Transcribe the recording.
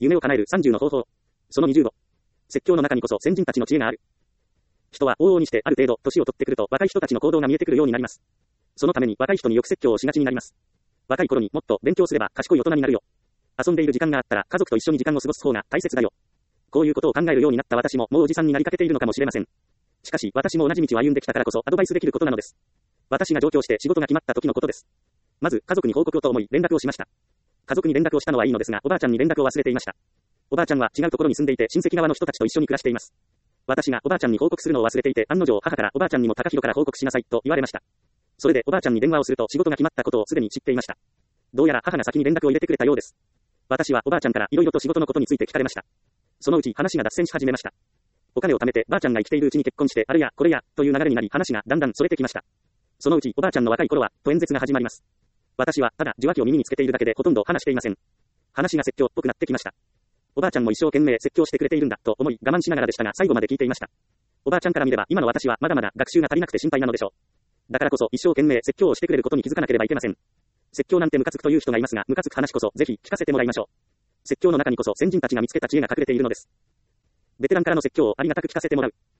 夢を叶える30の方法。その25。説教の中にこそ先人たちの知恵がある。人は往々にしてある程度、年を取ってくると若い人たちの行動が見えてくるようになります。そのために若い人によく説教をしがちになります。若い頃にもっと勉強すれば賢い大人になるよ。遊んでいる時間があったら家族と一緒に時間を過ごす方が大切だよ。こういうことを考えるようになった私ももうおじさんになりかけているのかもしれません。しかし私も同じ道を歩んできたからこそアドバイスできることなのです。私が上京して仕事が決まった時のことです。まず家族に報告をと思い連絡をしました。家族に連絡をしたのはいいのですが、おばあちゃんに連絡を忘れていました。おばあちゃんは違うところに住んでいて親戚側の人たちと一緒に暮らしています。私がおばあちゃんに報告するのを忘れていて、案の定母からおばあちゃんにも高弘から報告しなさいと言われました。それでおばあちゃんに電話をすると仕事が決まったことをすでに知っていました。どうやら母が先に連絡を入れてくれたようです。私はおばあちゃんから色々と仕事のことについて聞かれました。そのうち話が脱線し始めました。お金を貯めてばあちゃんが生きているうちに結婚してあれやこれやという流れになり話がだんだんそれてきました。そのうちおばあちゃんの若い頃はと演説が始まります。私はただ受話器を耳につけているだけでほとんど話していません。話が説教っぽくなってきました。おばあちゃんも一生懸命説教してくれているんだと思い我慢しながらでしたが最後まで聞いていました。おばあちゃんから見れば今の私はまだまだ学習が足りなくて心配なのでしょう。だからこそ一生懸命説教をしてくれることに気づかなければいけません。説教なんてムカつくという人がいますが、ムカつく話こそぜひ聞かせてもらいましょう。説教の中にこそ先人たちが見つけた知恵が隠れているのです。ベテランからの説教をありがたく聞かせてもらう。